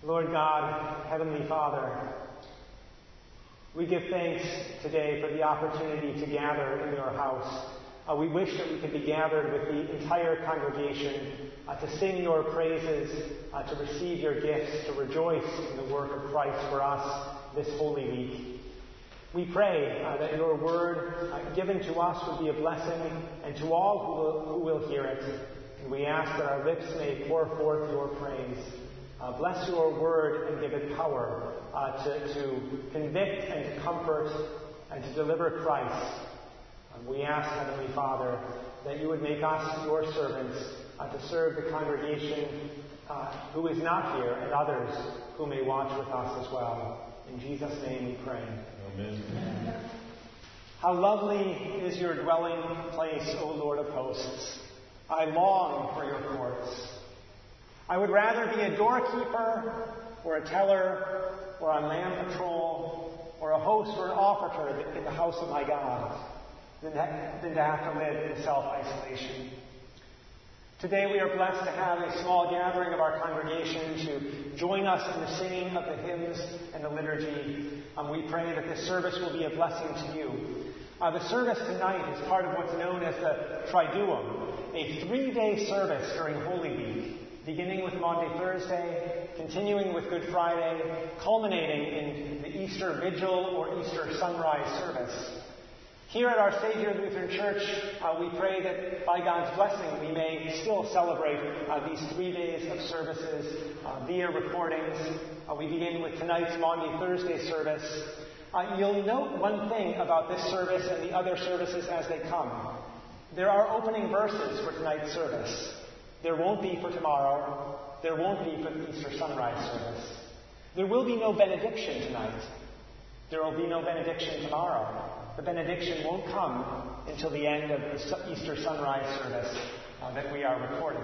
Lord God, Heavenly Father, we give thanks today for the opportunity to gather in your house. We wish that we could be gathered with the entire congregation to sing your praises, to receive your gifts, to rejoice in the work of Christ for us this Holy Week. We pray that your word given to us would be a blessing, and to all who will hear it. And we ask that our lips may pour forth your praise. Bless your word and give it power to convict and to comfort and to deliver Christ. We ask, Heavenly Father, that you would make us your servants to serve the congregation who is not here and others who may watch with us as well. In Jesus' name we pray. Amen. How lovely is your dwelling place, O Lord of hosts. I long for your courts. I would rather be a doorkeeper or a teller or on land patrol or a host or an officer in the house of my God than to have to live in self-isolation. Today we are blessed to have a small gathering of our congregation to join us in the singing of the hymns and the liturgy. We pray that this service will be a blessing to you. The service tonight is part of what's known as the Triduum, a 3-day service during Holy Week, beginning with Maundy Thursday, continuing with Good Friday, culminating in the Easter Vigil or Easter Sunrise service. Here at Our Savior Lutheran Church, we pray that by God's blessing we may still celebrate these 3 days of services via recordings. We begin with tonight's Maundy Thursday service. You'll note one thing about this service and the other services as they come. There are opening verses for tonight's service. There won't be for tomorrow. There won't be for the Easter sunrise service. There will be no benediction tonight. There will be no benediction tomorrow. The benediction won't come until the end of the Easter sunrise service that we are recording.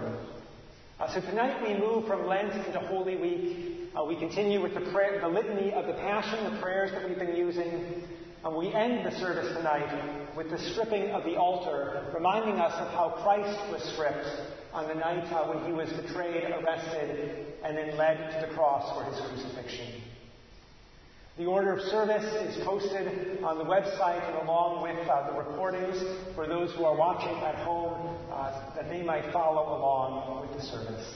So tonight we move from Lent into Holy Week. We continue with the litany of the Passion, the prayers that we've been using. And we end the service tonight with the stripping of the altar, reminding us of how Christ was stripped on the night when he was betrayed, arrested, and then led to the cross for his crucifixion. The order of service is posted on the website and along with the recordings for those who are watching at home that they might follow along with the service.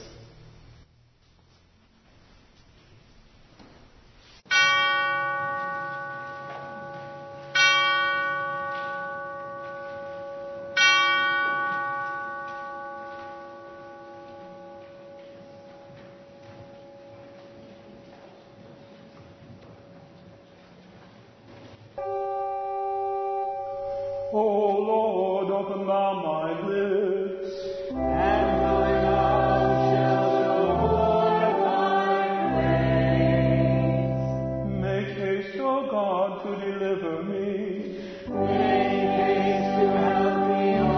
O Lord, open thou my lips, and my mouth shall show forth thy praise. Make haste, O God, to deliver me. Make haste to help me, O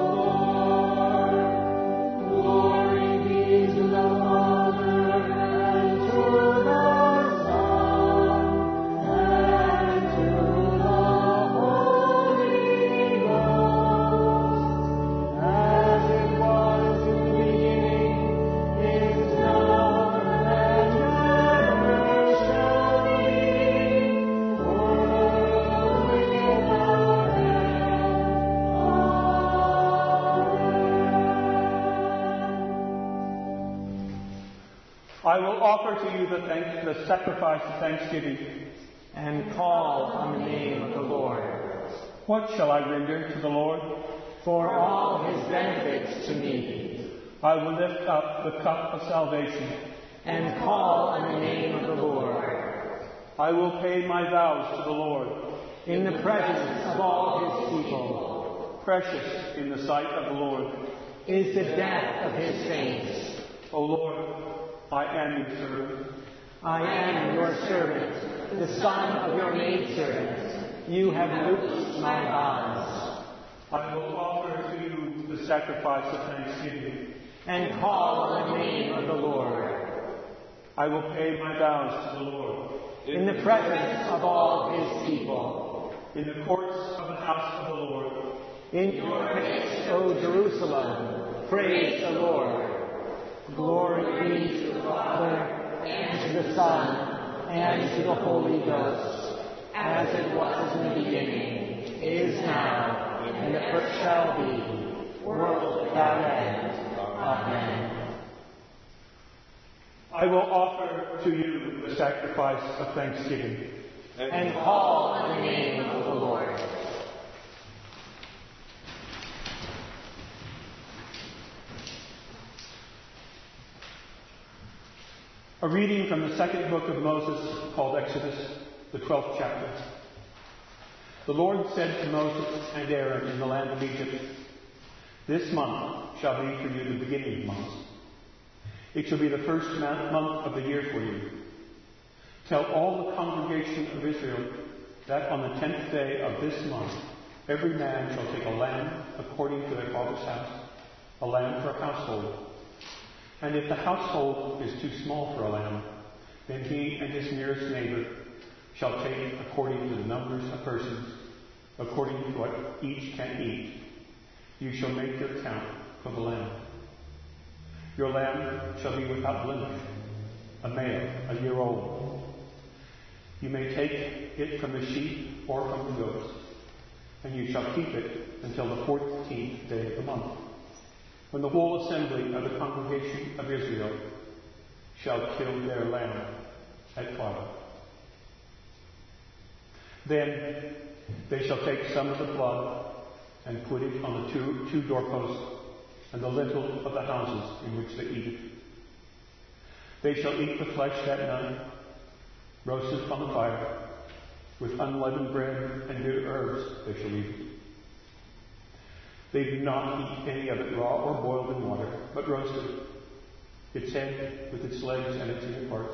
Lord. Glory be to the Father, and to the Son, and to the Holy Ghost, as it was in the beginning, is now, and ever shall be, world without end. I will offer to you the sacrifice of thanksgiving. And call on the name of the Lord. What shall I render to the Lord? For all his benefits to me, I will lift up the cup of salvation. and call on the name of the Lord, I will pay my vows to the Lord, in the presence of all his people, precious in the sight of the Lord. is the death of his saints. O Lord, I am your servant. I am your servant, the son of your maidservant. You have loosed my bonds, I will offer to you the sacrifice of thanksgiving. and call on the name of the Lord, I will pay my vows to the Lord. in the presence of all his people. In the courts of the house of the Lord. In your midst, O Jerusalem, praise the Lord. Glory be to the Father, and to the the Son, and to the Holy Ghost, as it was in the beginning, is now, and ever shall be, world without end. Amen. I will offer to you the sacrifice of thanksgiving, and call on the name of the Lord. A reading from the second book of Moses, called Exodus, the 12th chapter. The Lord said to Moses and Aaron in the land of Egypt, "This month shall be for you the beginning of months. It shall be the first month of the year for you. Tell all the congregation of Israel that on the 10th day of this month, every man shall take a lamb according to their father's house, a lamb for a household. And if the household is too small for a lamb, then he and his nearest neighbor shall take according to the numbers of persons, according to what each can eat. You shall make your count for the lamb. Your lamb shall be without blemish, a male, a year old. You may take it from the sheep or from the goats, and you shall keep it until the 14th day of the month, when the whole assembly of the congregation of Israel shall kill their lamb at twilight. Then they shall take some of the blood and put it on the two doorposts and the lintel of the houses in which they eat it. They shall eat the flesh that night, roasted on the fire, with unleavened bread and bitter herbs they shall eat it. They do not eat any of it raw or boiled in water, but roasted, its head with its legs and its inner parts.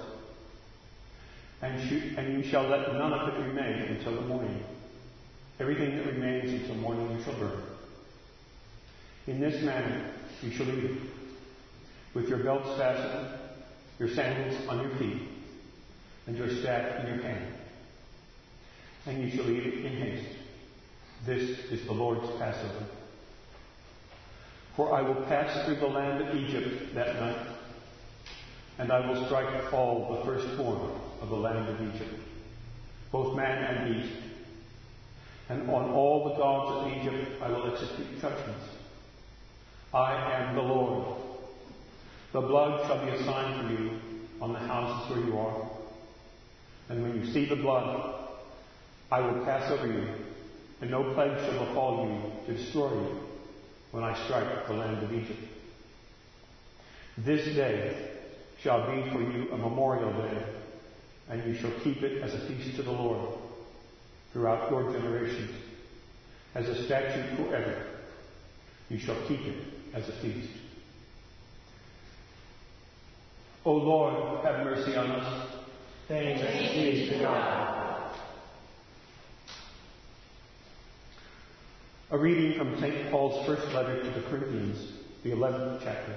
And you shall let none of it remain until the morning. Everything that remains until morning you shall burn. In this manner you shall eat it, with your belts fastened, your sandals on your feet, and your staff in your hand. And you shall eat it in haste. This is the Lord's Passover. For I will pass through the land of Egypt that night, and I will strike all the firstborn of the land of Egypt, both man and beast. And on all the gods of Egypt I will execute judgments. I am the Lord. The blood shall be a sign for you on the houses where you are. And when you see the blood, I will pass over you, and no plague shall befall you to destroy you when I strike the land of Egypt. This day shall be for you a memorial day, and you shall keep it as a feast to the Lord throughout your generations, as a statute forever. You shall keep it as a feast. O Lord, have mercy on us. Thanks be to God. A reading from St. Paul's first letter to the Corinthians, the 11th chapter.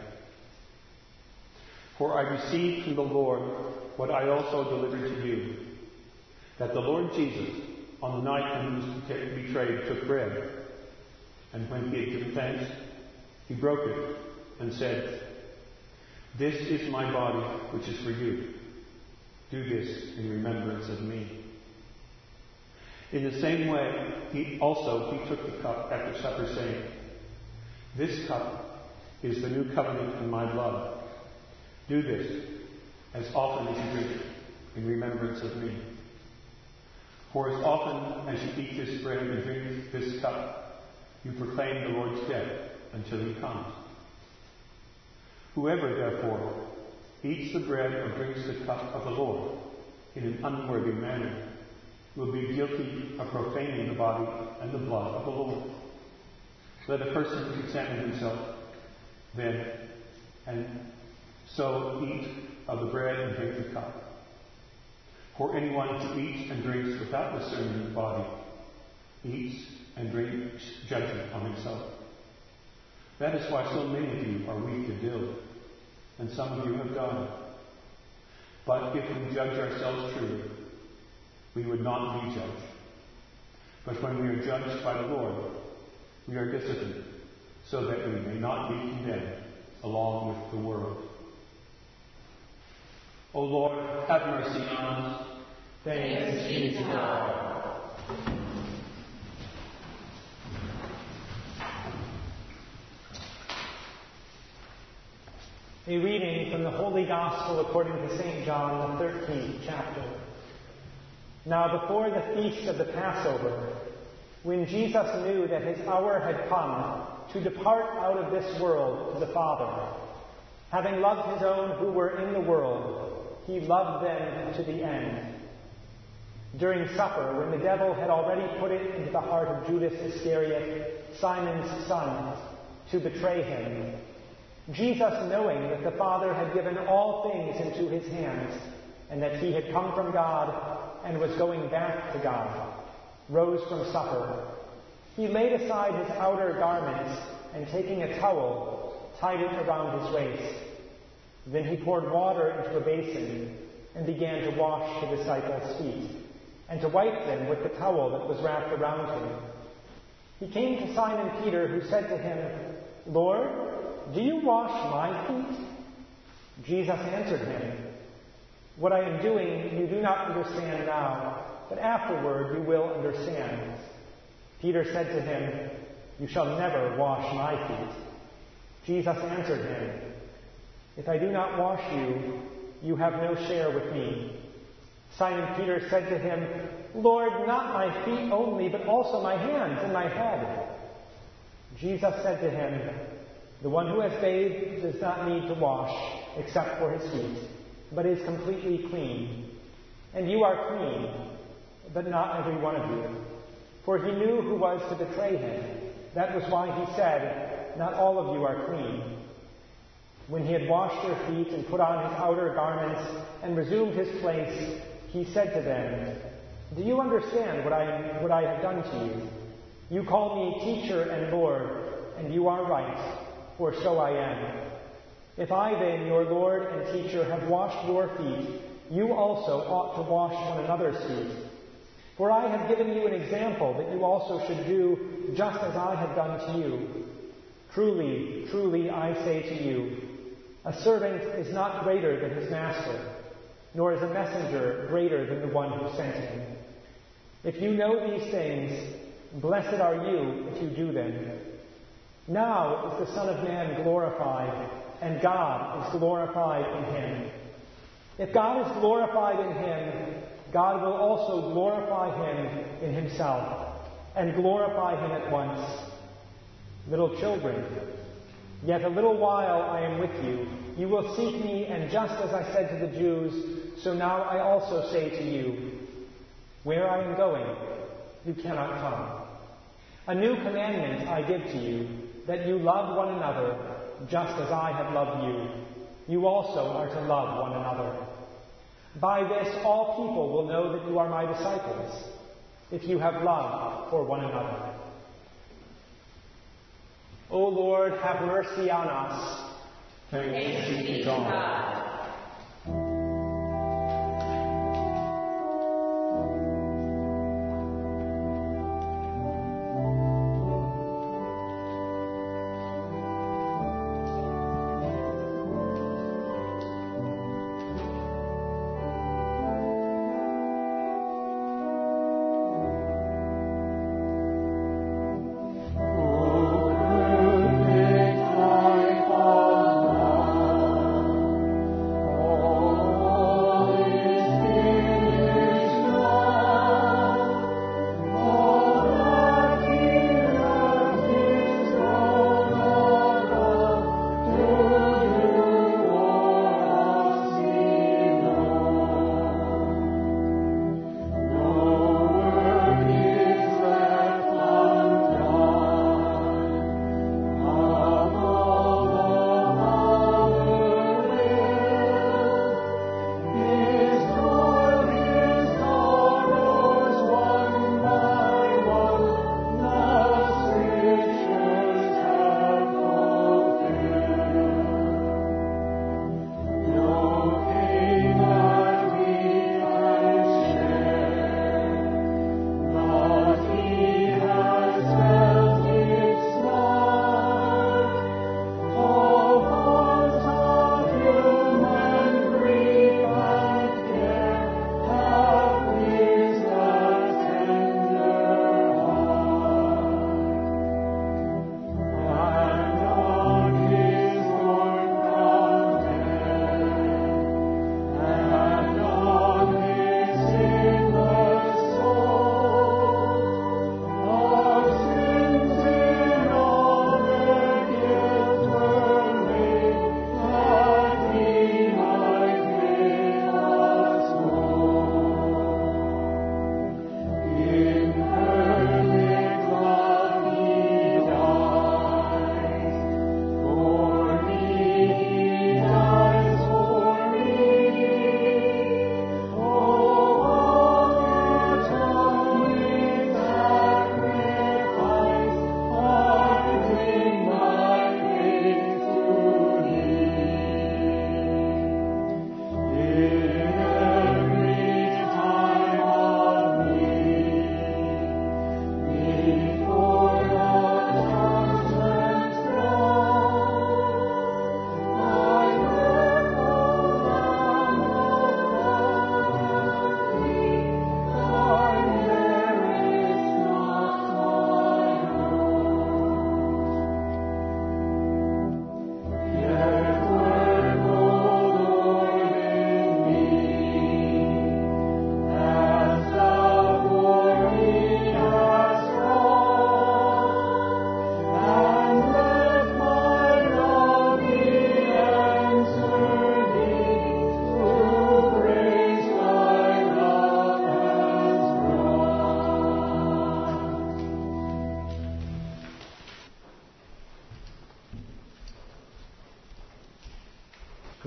For I received from the Lord what I also delivered to you, that the Lord Jesus, on the night when he was betrayed, took bread, and when he had given thanks, he broke it and said, "This is my body, which is for you. Do this in remembrance of me." In the same way, he took the cup after supper, saying, "This cup is the new covenant in my blood. Do this as often as you drink it in remembrance of me. For as often as you eat this bread and drink this cup, you proclaim the Lord's death until he comes. Whoever, therefore, eats the bread or drinks the cup of the Lord in an unworthy manner will be guilty of profaning the body and the blood of the Lord. Let a person examine himself then, and so eat of the bread and drink the cup. For anyone who eats and drinks without discerning the body eats and drinks judgment on himself. That is why so many of you are weak and ill, and some of you have died. But if we judge ourselves truly, we would not be judged. But when we are judged by the Lord, we are disciplined, so that we may not be condemned along with the world. O Lord, have mercy on us. Thanks be to God. A reading from the Holy Gospel according to St. John, the 13th chapter. Now before the feast of the Passover, when Jesus knew that his hour had come to depart out of this world to the Father, having loved his own who were in the world, he loved them to the end. During supper, when the devil had already put it into the heart of Judas Iscariot, Simon's son, to betray him, Jesus, knowing that the Father had given all things into his hands, and that he had come from God and was going back to God, rose from supper. He laid aside his outer garments, and taking a towel, tied it around his waist. Then he poured water into a basin, and began to wash the disciples' feet, and to wipe them with the towel that was wrapped around him. He came to Simon Peter, who said to him, "Lord, do you wash my feet?" Jesus answered him, "What I am doing you do not understand now, but afterward you will understand." Peter said to him, "You shall never wash my feet." Jesus answered him, "If I do not wash you, you have no share with me." Simon Peter said to him, "Lord, not my feet only, but also my hands and my head." Jesus said to him, "The one who has bathed does not need to wash except for his feet, but is completely clean. And you are clean, but not every one of you." For he knew who was to betray him. That was why he said, "Not all of you are clean." When he had washed their feet and put on his outer garments and resumed his place, he said to them, "Do you understand what I have done to you? You call me teacher and Lord, and you are right, for so I am. If I then, your Lord and teacher, have washed your feet, you also ought to wash one another's feet. For I have given you an example that you also should do just as I have done to you. Truly, truly, I say to you, a servant is not greater than his master, nor is a messenger greater than the one who sent him. If you know these things, blessed are you if you do them. Now is the Son of Man glorified, and God is glorified in him. If God is glorified in him, God will also glorify him in himself, and glorify him at once. Little children, yet a little while I am with you. You will seek me, and just as I said to the Jews, so now I also say to you, where I am going, you cannot come. A new commandment I give to you, that you love one another, just as I have loved you. You also are to love one another. By this all people will know that you are my disciples, if you have love for one another. O Lord, have mercy on us. Thanks be to God.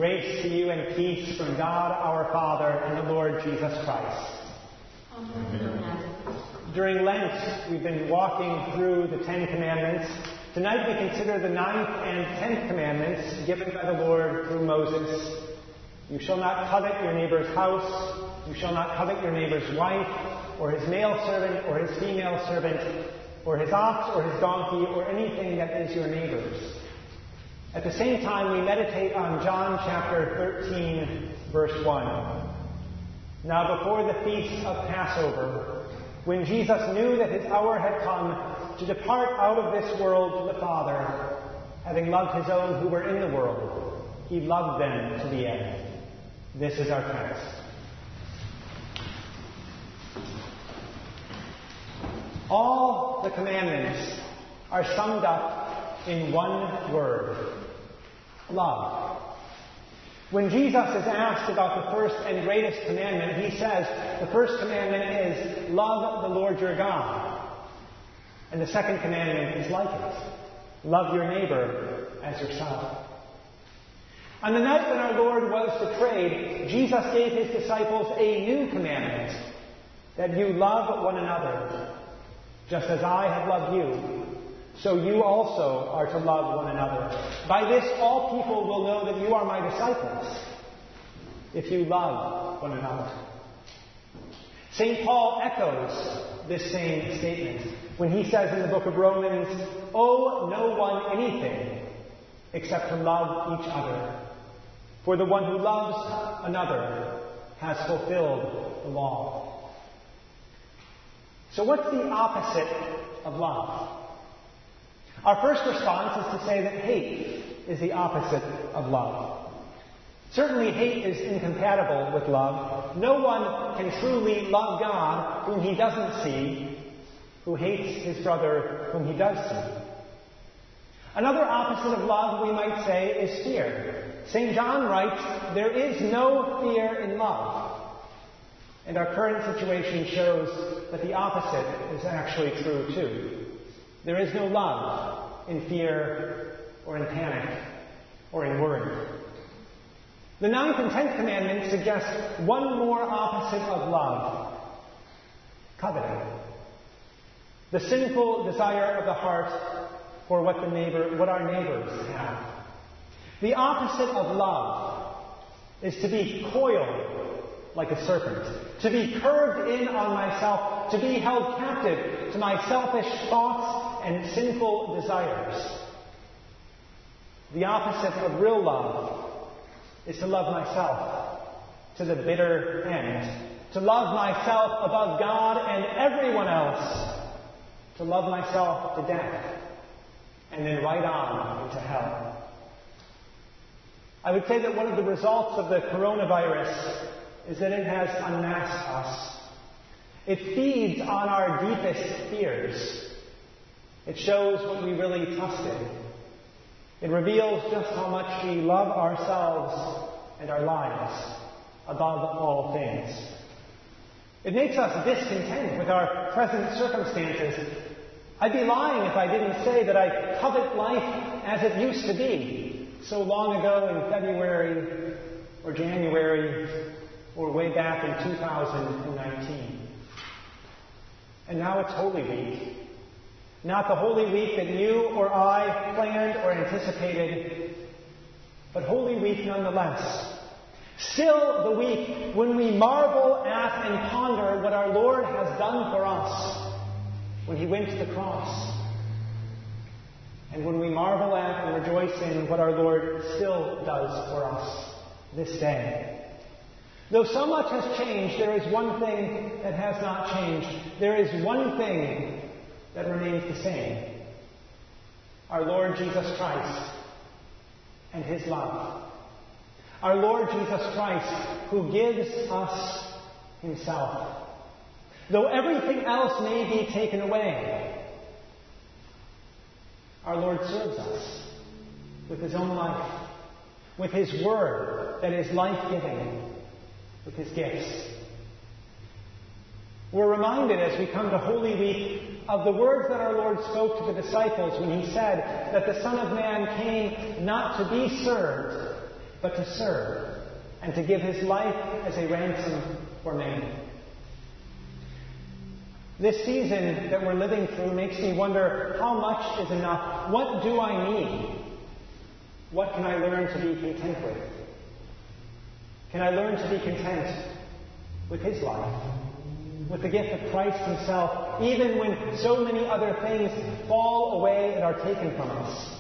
Grace to you and peace from God our Father and the Lord Jesus Christ. Amen. During Lent, we've been walking through the Ten Commandments. Tonight we consider the 9th and 10th commandments given by the Lord through Moses. You shall not covet your neighbor's house. You shall not covet your neighbor's wife, or his male servant, or his female servant, or his ox, or his donkey, or anything that is your neighbor's. At the same time, we meditate on John chapter 13, verse 1. Now before the feast of Passover, when Jesus knew that his hour had come to depart out of this world to the Father, having loved his own who were in the world, he loved them to the end. This is our text. All the commandments are summed up in one word: love. When Jesus is asked about the first and greatest commandment, he says the first commandment is, love the Lord your God. And the second commandment is like it: love your neighbor as yourself. On the night when our Lord was betrayed, Jesus gave his disciples a new commandment, that you love one another. Just as I have loved you, so you also are to love one another. By this all people will know that you are my disciples, if you love one another. St. Paul echoes this same statement when he says in the book of Romans, owe no one anything except to love each other. For the one who loves another has fulfilled the law. So what's the opposite of love? Our first response is to say that hate is the opposite of love. Certainly hate is incompatible with love. No one can truly love God whom he doesn't see, who hates his brother whom he does see. Another opposite of love, we might say, is fear. St. John writes, there is no fear in love. And our current situation shows that the opposite is actually true too. There is no love in fear or in panic or in worry. The 9th and 10th commandments suggest one more opposite of love: coveting. The sinful desire of the heart for what our neighbors have. The opposite of love is to be coiled like a serpent, to be curved in on myself, to be held captive to my selfish thoughts and sinful desires. The opposite of real love is to love myself to the bitter end, to love myself above God and everyone else, to love myself to death, and then right on into hell. I would say that one of the results of the coronavirus is that it has unmasked us. It feeds on our deepest fears. It shows what we really trusted. It reveals just how much we love ourselves and our lives above all things. It makes us discontent with our present circumstances. I'd be lying if I didn't say that I covet life as it used to be so long ago in February or January or way back in 2019. And now it's Holy Week. Not the Holy Week that you or I planned or anticipated, but Holy Week nonetheless. Still the week when we marvel at and ponder what our Lord has done for us when he went to the cross. And when we marvel at and rejoice in what our Lord still does for us this day. Though so much has changed, there is one thing that has not changed. There is one thing that remains the same: our Lord Jesus Christ and his love. Our Lord Jesus Christ, who gives us himself. Though everything else may be taken away, our Lord serves us with his own life, with his word that is life-giving, with his gifts. We're reminded as we come to Holy Week of the words that our Lord spoke to the disciples when he said that the Son of Man came not to be served, but to serve and to give his life as a ransom for many. This season that we're living through makes me wonder, how much is enough? What do I need? What can I learn to be content with? Can I learn to be content with his life, with the gift of Christ himself, even when so many other things fall away and are taken from us?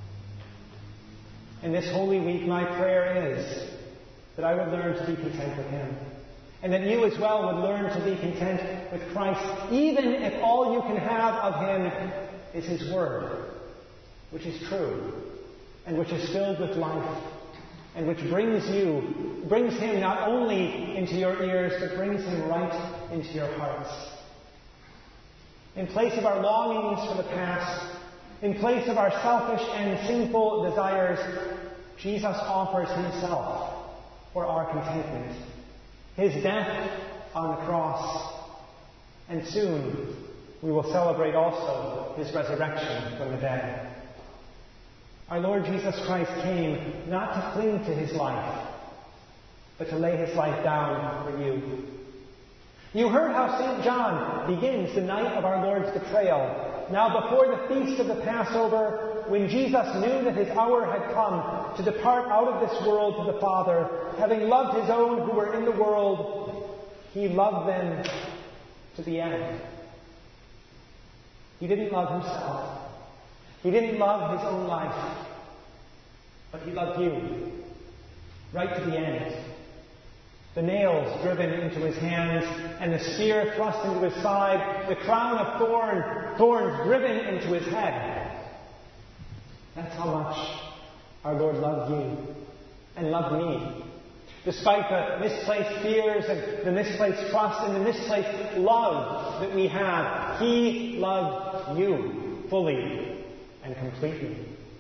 In this Holy Week, my prayer is that I would learn to be content with him, and that you as well would learn to be content with Christ, even if all you can have of him is his word, which is true, and which is filled with life, and which brings him not only into your ears, but brings him right into your hearts. In place of our longings for the past, in place of our selfish and sinful desires, Jesus offers himself for our contentment. His death on the cross. And soon we will celebrate also his resurrection from the dead. Our Lord Jesus Christ came not to cling to his life, but to lay his life down for you. You heard how St. John begins the night of our Lord's betrayal. Now before the feast of the Passover, when Jesus knew that his hour had come to depart out of this world to the Father, having loved his own who were in the world, he loved them to the end. He didn't love himself. He didn't love his own life. But he loved you. Right to the end. The nails driven into his hands, and the spear thrust into his side, the crown of thorns driven into his head. That's how much our Lord loved you and loved me. Despite the misplaced fears and the misplaced trust and the misplaced love that we have, he loved you fully and completely.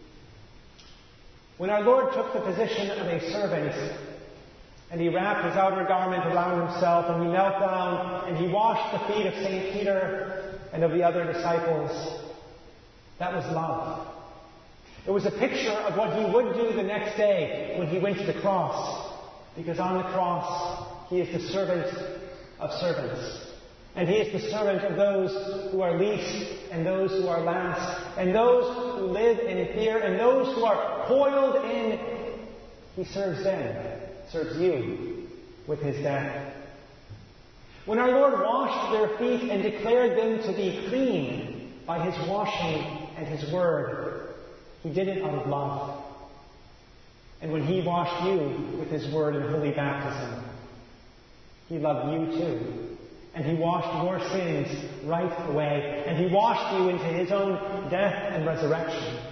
When our Lord took the position of a servant, and he wrapped his outer garment around himself, and he knelt down, and he washed the feet of St. Peter and of the other disciples, that was love. It was a picture of what he would do the next day when he went to the cross. Because on the cross, he is the servant of servants. And he is the servant of those who are least, and those who are last, and those who live in fear, and those who are coiled in. He serves them, serves you, with his death. When our Lord washed their feet and declared them to be clean by his washing and his word, he did it out of love. And when he washed you with his word in holy baptism, he loved you too. And he washed your sins right away. And he washed you into his own death and resurrection.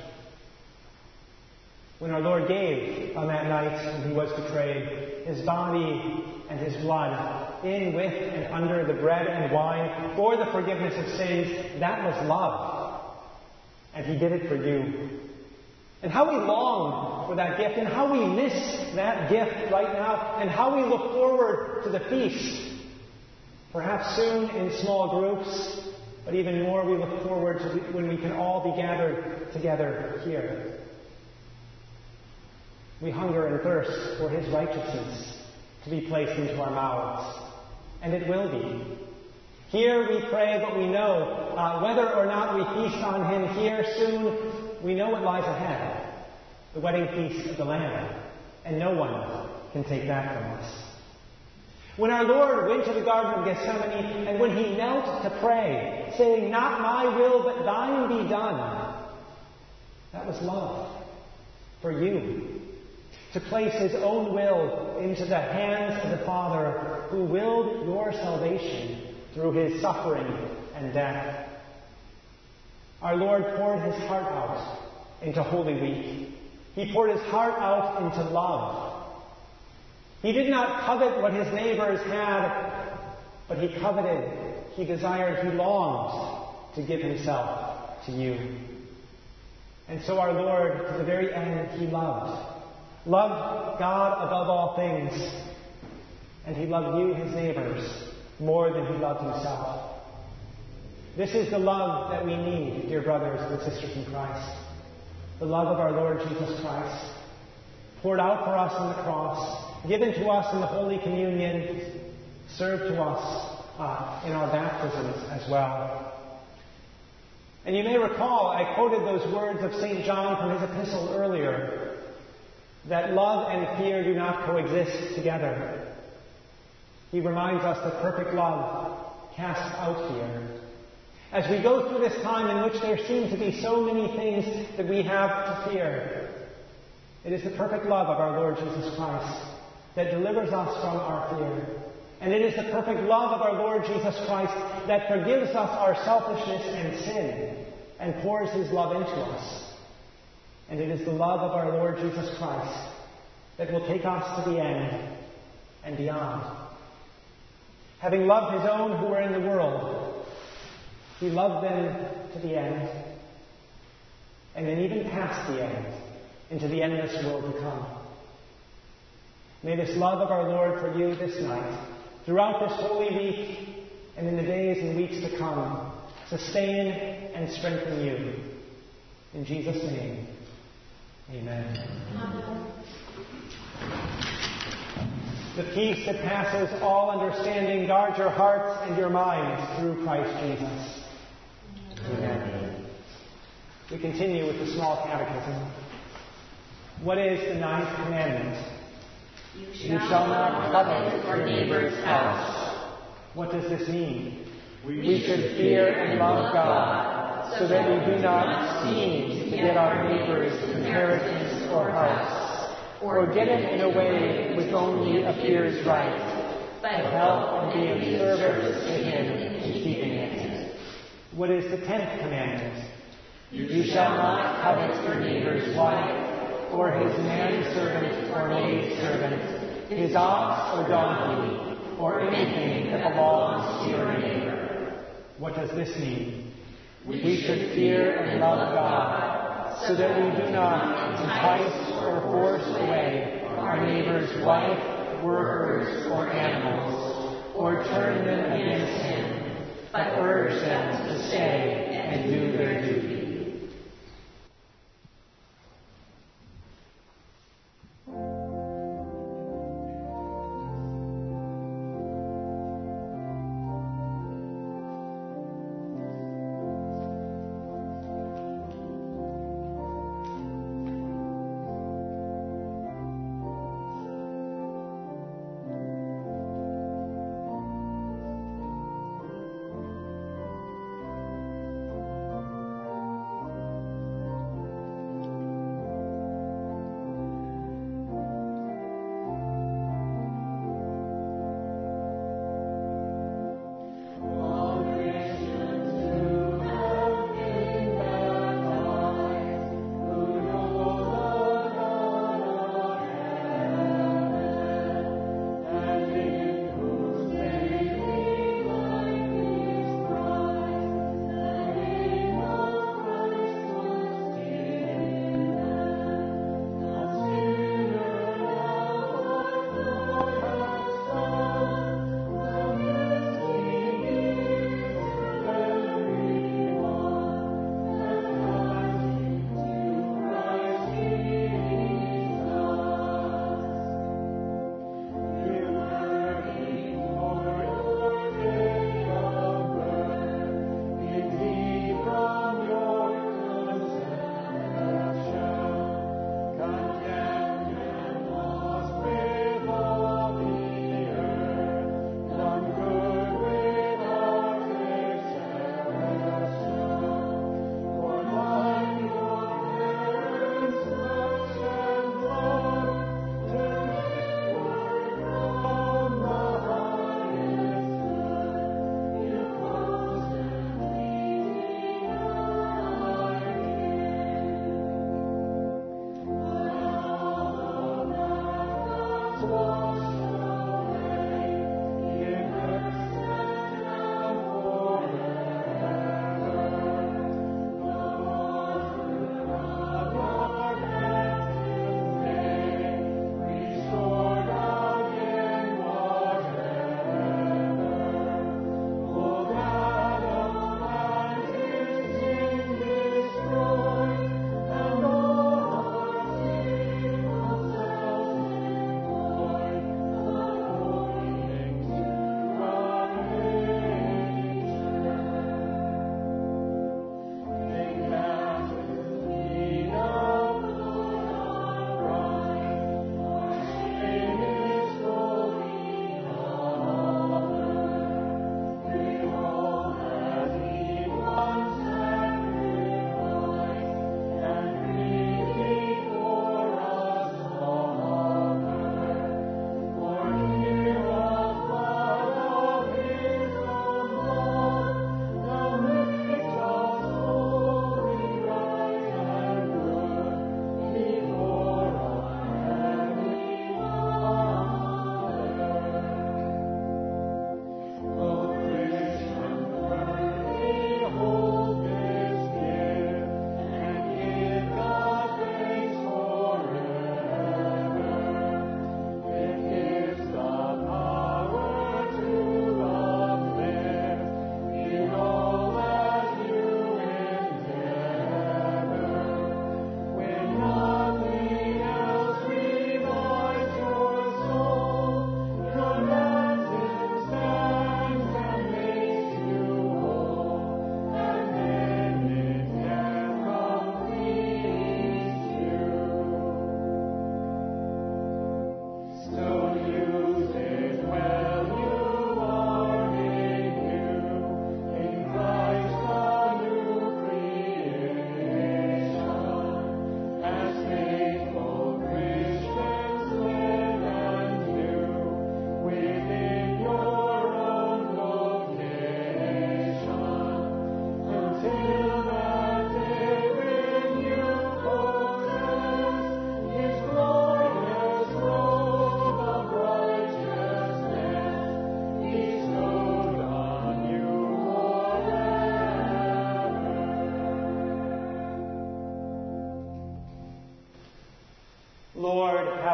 When our Lord gave on that night when he was betrayed his body and his blood in, with, and under the bread and wine for the forgiveness of sins, that was love. And he did it for you. And how we long for that gift, and how we miss that gift right now, and how we look forward to the feast. Perhaps soon in small groups, but even more we look forward to when we can all be gathered together here. We hunger and thirst for his righteousness to be placed into our mouths. And it will be. Here we pray, but we know whether or not we feast on him here soon, we know what lies ahead. The wedding feast of the Lamb. And no one can take that from us. When our Lord went to the Garden of Gethsemane, and when he knelt to pray, saying, "Not my will, but thine be done," that was love for you. To place his own will into the hands of the Father, who willed your salvation through his suffering and death. Our Lord poured his heart out into Holy Week. He poured his heart out into love. He did not covet what his neighbors had, but he coveted, he desired, he longed to give himself to you. And so our Lord, to the very end, he loved. Loved God above all things. And he loved you, his neighbors, more than he loved himself. This is the love that we need, dear brothers and sisters in Christ. The love of our Lord Jesus Christ. poured out for us on the cross, given to us in the Holy Communion, served to us in our baptisms as well. And you may recall, I quoted those words of St. John from his epistle earlier, that love and fear do not coexist together. He reminds us that perfect love casts out fear. As we go through this time in which there seem to be so many things that we have to fear, it is the perfect love of our Lord Jesus Christ that delivers us from our fear. And it is the perfect love of our Lord Jesus Christ that forgives us our selfishness and sin and pours his love into us. And it is the love of our Lord Jesus Christ that will take us to the end and beyond. Having loved his own who were in the world, he loved them to the end, and then even past the end, into the endless world to come. May this love of our Lord for you this night, throughout this Holy Week, and in the days and weeks to come, sustain and strengthen you. In Jesus' name, amen. The peace that passes all understanding guard your hearts and your minds through Christ Jesus. Amen. We continue with the small catechism. What is the ninth commandment? You shall not covet your neighbor's house. What does this mean? We should fear and love God, so that we do not scheme to get our neighbor's inheritance or house, or get it in a way which only appears right, but help and be of service to him in keeping it. What is the 10th commandment? You shall not covet your neighbor's wife, or his manservant or maidservant, his ox or donkey, or anything that belongs to your neighbor. What does this mean? We should fear and love God, so that we do not entice or force away our neighbor's wife, workers, or animals, or turn them against him, but urge them to stay and do their duty.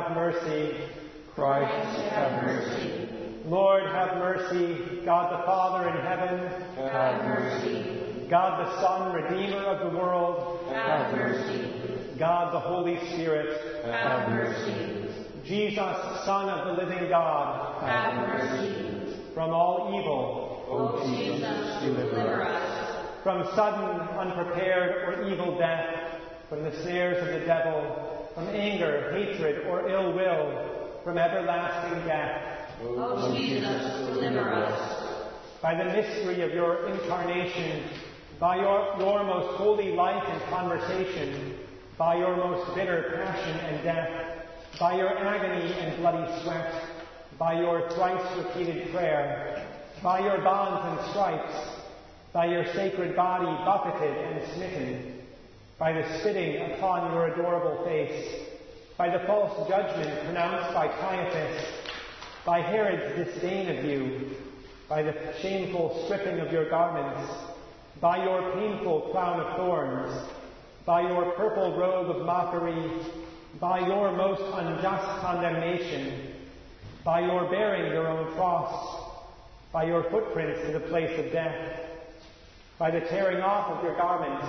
have mercy. Christ, have mercy. Lord, have mercy. God the Father in heaven, Have mercy. God the Son, Redeemer of the world, Have mercy. God the Holy Spirit, Have mercy. Jesus, Son of the living God, Have mercy. from all evil, O Jesus, deliver us. from sudden, unprepared, or evil death, from the snares of the devil, from anger, hatred, or ill will, from everlasting death. O Jesus, deliver us. By the mystery of your incarnation, by your most holy life and conversation, by your most bitter passion and death, by your agony and bloody sweat, by your thrice-repeated prayer, by your bonds and stripes, by your sacred body buffeted and smitten, by the spitting upon your adorable face, by the false judgment pronounced by Caiaphas, by Herod's disdain of you, by the shameful stripping of your garments, by your painful crown of thorns, by your purple robe of mockery, by your most unjust condemnation, by your bearing your own cross, by your footprints to the place of death, by the tearing off of your garments,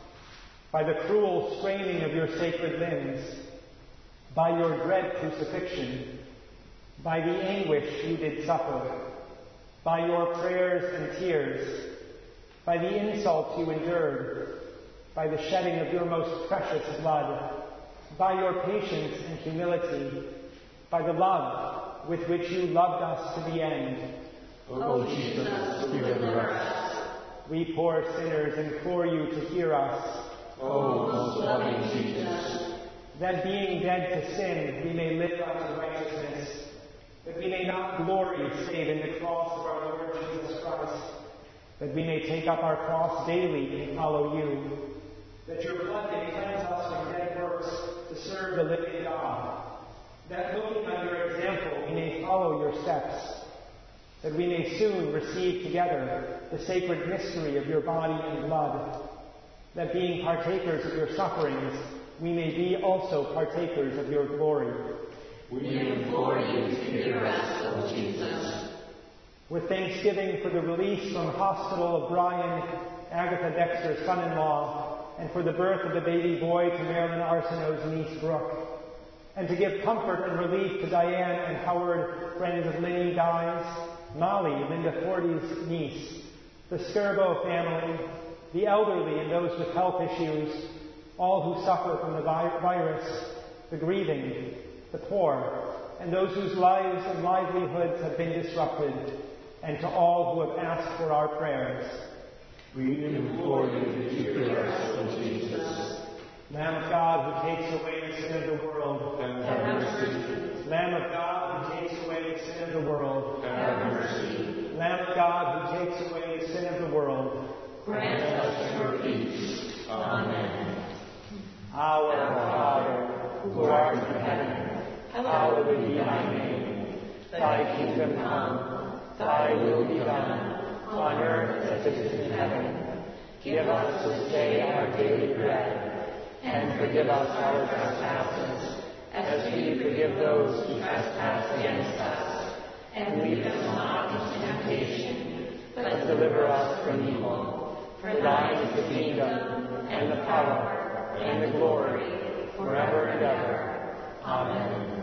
by the cruel straining of your sacred limbs, by your dread crucifixion, by the anguish you did suffer, by your prayers and tears, by the insults you endured, by the shedding of your most precious blood, by your patience and humility, by the love with which you loved us to the end. O Jesus, deliver us. We poor sinners implore you to hear us. O most loving Jesus, That being dead to sin, we may live unto righteousness, that we may not glory save in the cross of our Lord Jesus Christ, that we may take up our cross daily and follow you, that your blood may cleanse us from dead works to serve the living God, that looking on your example we may follow your steps, that we may soon receive together the sacred mystery of your body and blood, that being partakers of your sufferings, we may be also partakers of your glory. We implore you to hear us, O Jesus. With thanksgiving for the release from hospital of Brian, Agatha Dexter's son-in-law, and for the birth of the baby boy to Marilyn Arsenault's niece Brooke, and to give comfort and relief to Diane and Howard, friends of Linny Guy's, Molly, Linda Fordy's niece, the Skirbo family, the elderly and those with health issues, all who suffer from the virus, the grieving, the poor, and those whose lives and livelihoods have been disrupted, and to all who have asked for our prayers. we implore you to hear us, O Jesus. Lamb of God who takes away the sin of the world, Have mercy. Lamb of God who takes away the sin of the world, Have mercy. Lamb of God who takes away the sin of the world, Grant us your peace. Amen. our Father, who art in heaven, hallowed be thy name. Thy kingdom come, thy will be done, on earth as it is in heaven. Give us this day our daily bread, and forgive us our trespasses, as we forgive those who trespass against us. And lead us not into temptation, but deliver us from evil. For thine is the kingdom, and the power, and the glory, forever and ever. Amen.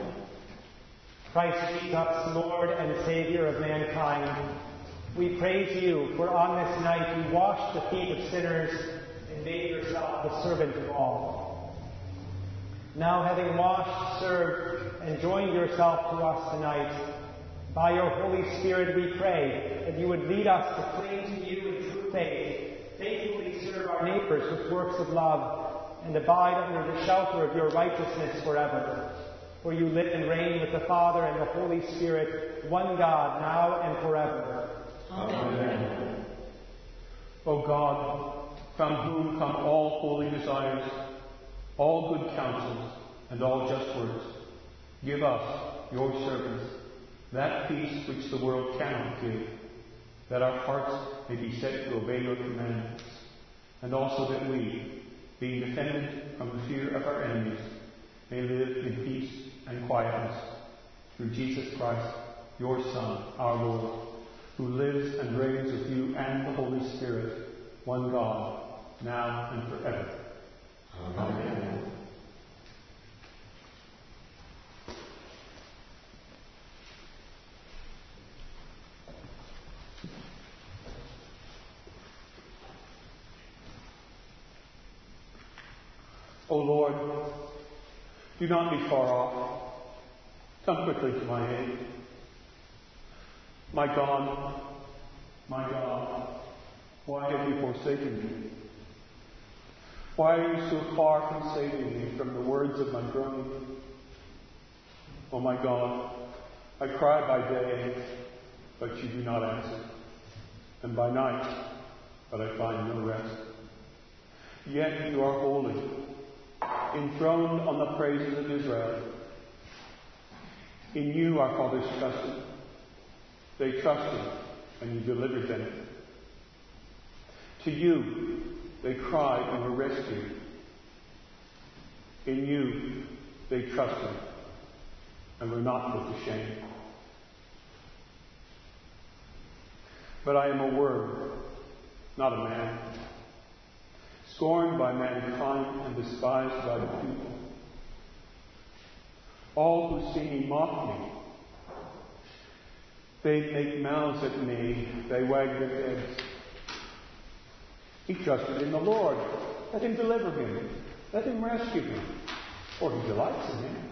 Christ Jesus, Lord and Savior of mankind, we praise you, for on this night you washed the feet of sinners and made yourself the servant of all. Now, having washed, served, and joined yourself to us tonight, by your Holy Spirit we pray that you would lead us to cling to you in true faith, faithfully serve our neighbors with works of love, and abide under the shelter of your righteousness forever. For you live and reign with the Father and the Holy Spirit, one God, now and forever. Amen. O God, from whom come all holy desires, all good counsels, and all just words, give us, your servants, that peace which the world cannot give, that our hearts may be set to obey your commandments, and also that we, being defended from the fear of our enemies, may live in peace and quietness through Jesus Christ, your Son, our Lord, who lives and reigns with you and the Holy Spirit, one God, now and forever. Amen. O Lord, do not be far off. Come quickly to my aid. My God, why have you forsaken me? Why are you so far from saving me from the words of my groaning? O my God, I cry by day, but you do not answer, and by night, but I find no rest. Yet you are holy, enthroned on the praises of Israel. In you our fathers trusted. They trusted, and you delivered them. To you they cried and were rescued. In you they trusted, and were not put to shame. But I am a worm, not a man, scorned by mankind and despised by the people. All who see me mock me. They make mouths at me. They wag their heads. He trusted in the Lord. Let him deliver him. Let him rescue him, for he delights in him.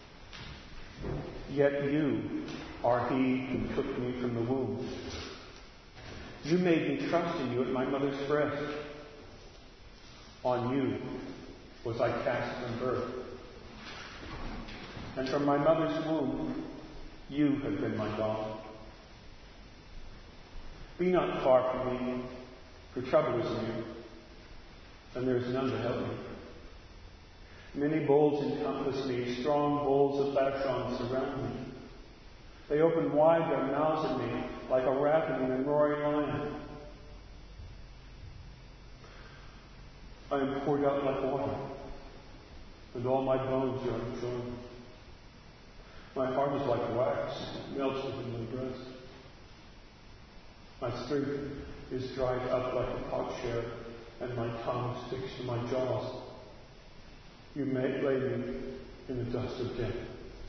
Yet you are he who took me from the womb. You made me trust in you at my mother's breast. On you was I cast from birth. And from my mother's womb, you have been my God. Be not far from me, for trouble is near, and there is none to help me. Many bulls encompass me, strong bulls of Bashan surround me. They open wide their mouths at me, like a ravening and roaring lion. I am poured out like water, and all my bones are unjoined. My heart is like wax, it melts within my breast. My strength is dried up like a potsherd, and my tongue sticks to my jaws. You may lay me in the dust of death.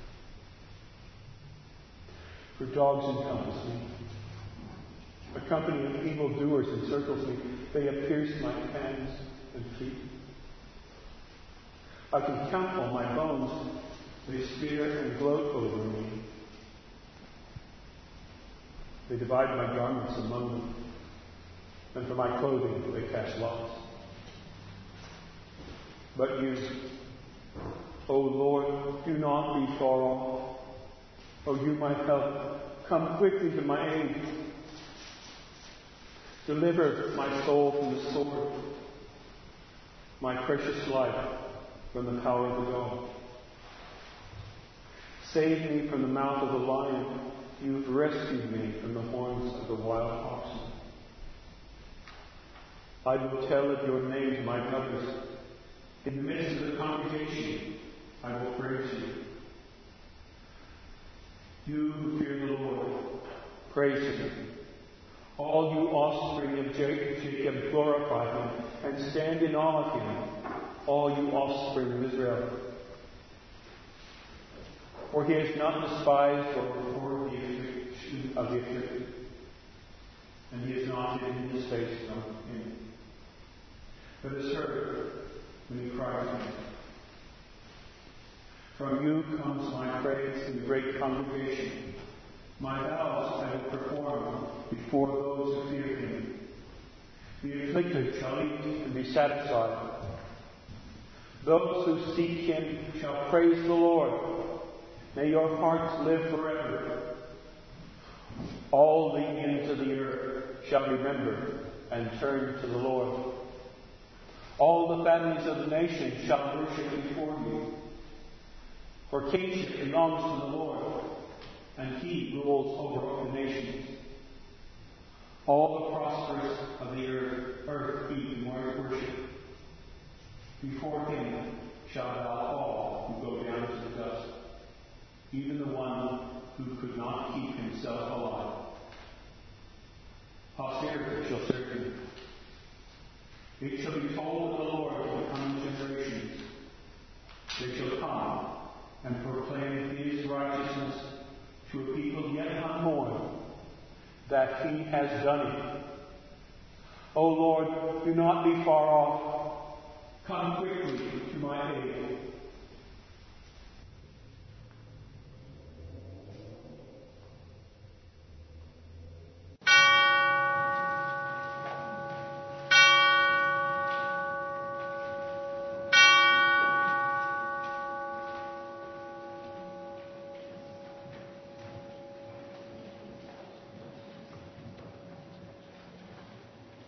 For dogs encompass me. A company of evildoers encircles me. They have pierced my hands and feet. I can count all my bones. They spear and gloat over me. They divide my garments among them, and for my clothing they cast lots. But you, O Lord, do not be far off. O you, my help, come quickly to my aid. Deliver my soul from the sword, my precious life from the power of the dog. Save me from the mouth of the lion. You've rescued me from the horns of the wild oxen. I will tell of your name to my brothers. In the midst of the congregation, I will praise you. You who fear the Lord, praise him. All you offspring of Jacob, glorify him, and stand in awe of him, all you offspring of Israel. For he has not despised or abhorred the affliction of the afflicted, and he has not hidden his face from him, but has heard when he cries to him. From you comes my praise in the great congregation. My vows I will perform before those who fear him. The afflicted shall eat and be satisfied. Those who seek him shall praise the Lord. May your hearts live forever. All the ends of the earth shall remember and turn to the Lord. All the families of the nations shall worship before you. For kingship belongs to the Lord, and he rules over the nations. All the prosperous of the earth eat and worship. Before him shall thou fall who go down to the dust. even the one who could not keep himself alive. Posterity shall serve him. It shall be told of the Lord to the coming generations. They shall come and proclaim his righteousness to a people yet unborn, that he has done it. O Lord, do not be far off. Come quickly to my aid.